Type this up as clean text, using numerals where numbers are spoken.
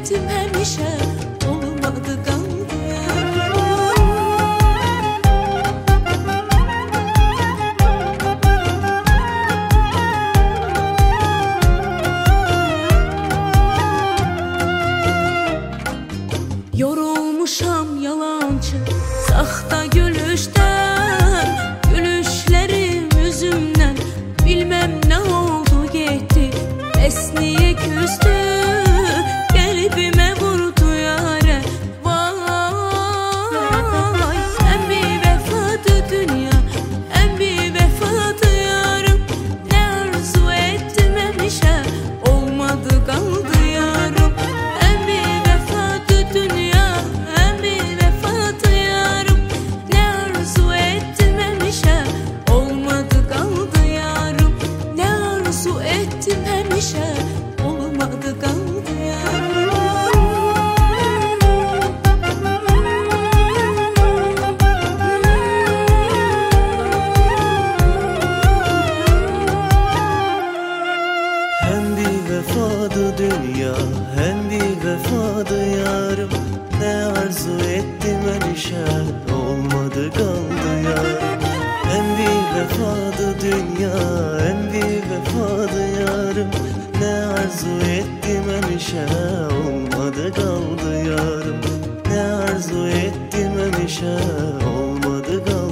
ettim hemişe, olmadı kaldı yarım. Yorulmuşam yalancı, sahta gülüşten, gülüşlerim yüzümden. Bilmem ne oldu gitti, esniye küstü, kalbime vurdu yâre. Vay, en bir vefadı dünya, en bir vefadı yarım. Ne arzu ettim hemişe, olmadı kaldı yarım. En bir vefadı dünya, en bir vefadı yarım. Ne arzu ettim hemişe, olmadı kaldı yarım. Ne arzu ettim hemişe, olmadı kaldı yarım. Hem bir vefadı dünya, hem bir vefadı yarım. Ne arzu ettim enişe, olmadı kaldı yarım. Hem bir vefadı dünya, hem bir vefadı yarım. Ne arzu ettim enişe, olmadı kaldı yarım. Ne arzu ettim enişe, olmadı kaldı.